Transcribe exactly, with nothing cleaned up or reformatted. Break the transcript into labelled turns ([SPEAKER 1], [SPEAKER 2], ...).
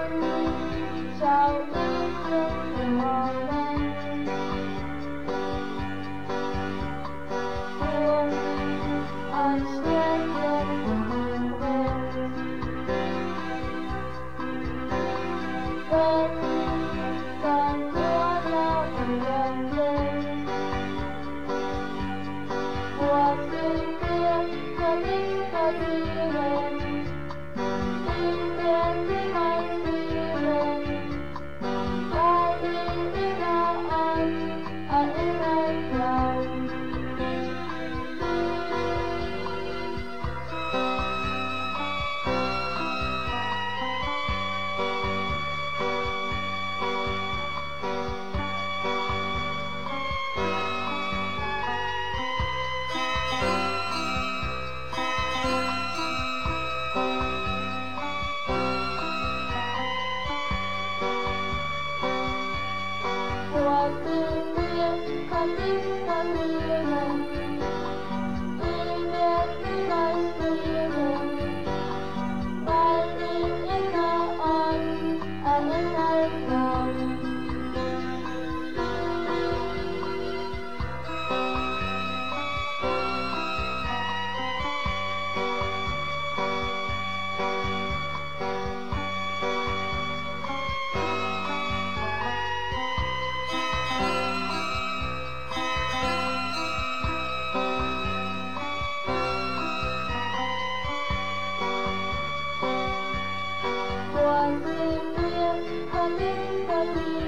[SPEAKER 1] 找一个我们，我安全的灵魂，跟跟我了人类，我是个可怜可怜人，一点的爱的人。I live in a I in a cloud.我是个可怜可怜人，一点的爱的人。I live in a I in a cloud. 我是个可怜可怜